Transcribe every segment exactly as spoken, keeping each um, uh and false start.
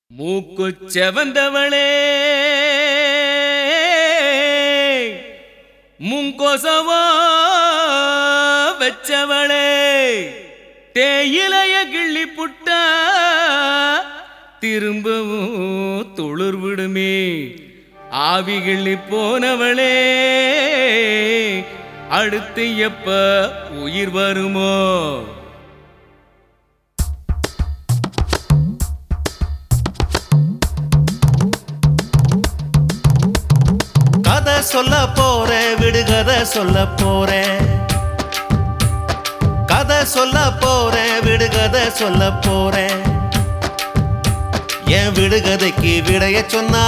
மூக்குச்செவந்தவளே முங்கொசவா வெச்சவளே தேயிலைய கிள்ளி புட்டா திரும்பவும் துளிர் விடுமே ஆவி கிள்ளி போனவளே அடுத்து எப்ப உயிர் வருமோ? கதை சொல்ல போறேன், விடுகதை சொல்ல போறேன். கதை சொல்ல போறேன், விடுகதை சொல்ல போறேன். என் விடுகதைக்கு விடைய சொன்னா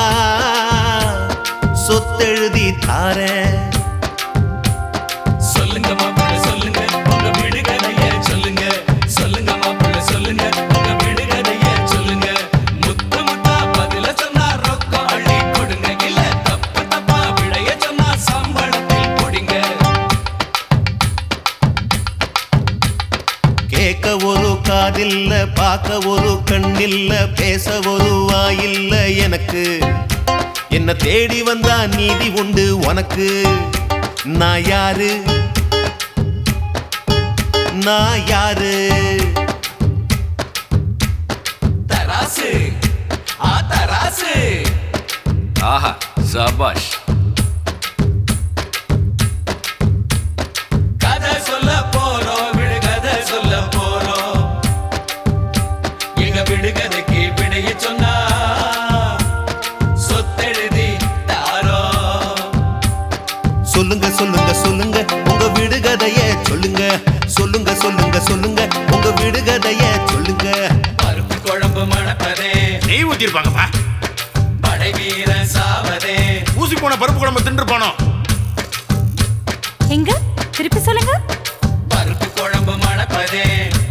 சொத்தெழுதி தாரேன். சொல்லுங்க மாப்பிள்ளை சொல்லுங்க உங்க விடுகதைய சொல்லுங்க. சொல்லுங்க மாப்பிள்ளை சொல்லுங்க உங்க விடுகதைய சொல்லுங்க. முத்து முத்தா பதில சொன்னா ரொக்கம் அள்ளி கொடுங்க. இல்ல தப்பு தப்பா விடைய சொன்னா சம்பளத்தில் கொடுங்க. கேட்க ஒரு காதில்ல, பார்க்க ஒரு கண்ணில்ல, பேச ஒரு வாயில்ல எனக்கு. என்ன தேடி வந்தா நீதி உண்டு உனக்கு. நான் யாரு, நான் யாரு? தராசு ஆ தராசு. ஆஹா சபாஷ். கதை சொல்ல போறோம், விடுகதை சொல்ல போறோம். எங்க விடுகதைக்கு விடைய சொன்னா சொத்தெழுதி தாரோம். சொல்லுங்க சொல்லுங்க சொல்லுங்க உங்க விடுகதைய சொல்லுங்க. சொல்லுங்க சொல்லுங்க சொல்லுங்க உங்க விடுகதைய சொல்லுங்க. பருப்பு குழம்பு மணப்பதே, நெய் ஊத்திருப்பாங்கப்பா. படை வீரன் சாவதே. ஊசி போன பருப்பு குழம்பு தின்று போனோம். எங்க திருப்பி சொல்லுங்க. பருப்பு குழம்பு மணப்பதே,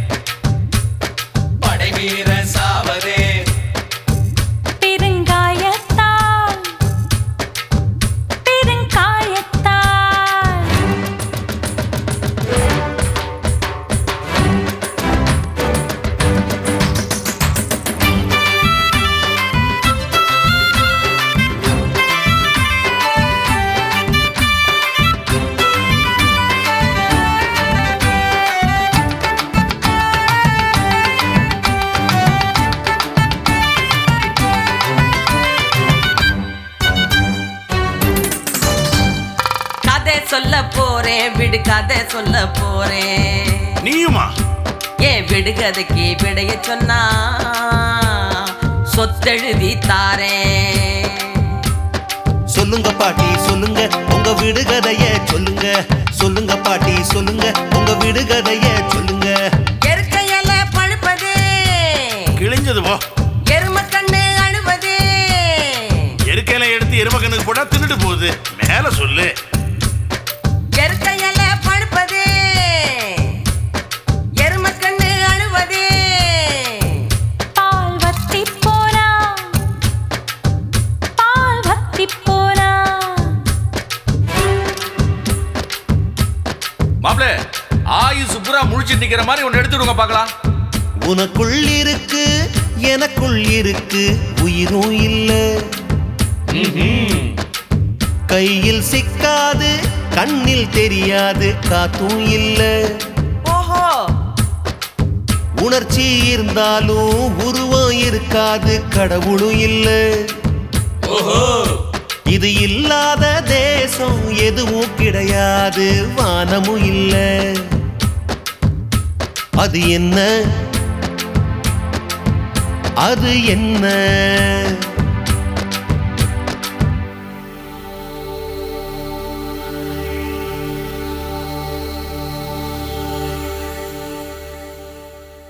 படை வீரன் சாவதே. பெருங்காயத்தால் பெருங்காயத்தால் கதை சொல்ல போறேன், விடு கதை சொல்ல போறேன். நீயுமா? ஏன் விடுகதைக்கு விடைய சொன்னா சொத்தெழுதி தாரேன். சொல்லுங்க பாட்டி சொல்லுங்க உங்க விடுகதைய சொல்லுங்க. சொல்லுங்க பாட்டி சொல்லுங்க உங்க விடுகதைய சொல்லுங்க. எருக்கையில பழுப்பது, கிழிஞ்சது போ. எரும கண்ணு அழுவது. எருக்கையில எடுத்து எரும கண்ணுக்கு போட்டா தின்னுட்டு போகுது. மேல சொல்லு. எருக்கையில பழுப்பது, எரும கண்ணு அழுவது. பால் வத்தி போனா பால் வத்தி போனா மாப்ள ஆயுசு புறா முழிச்சு நிக்கிற மாதிரி ஒன்னு எடுத்துடுங்க பாக்கலாம். உனக்குள் இருக்கு எனக்குள் இருக்கு உயிரும் இல்ல. கையில் சிக்காது கண்ணில் தெரியாது காத்தும் இல்ல. ஓஹோ, உணர்ச்சி இருந்தாலும் உருவம் இருக்காது கடவுளும் இல்ல. ஓஹோ, இது இல்லாத தேசம் எதுவும் கிடையாது, வானமும் இல்ல. அது என்ன, அது என்ன?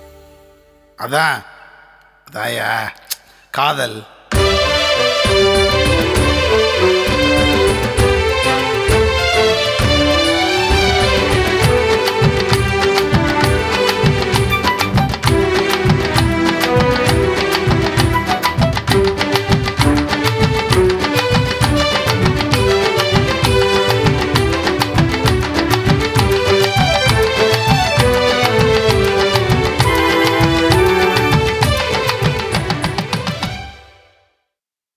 அதான் அதாயா காதல்.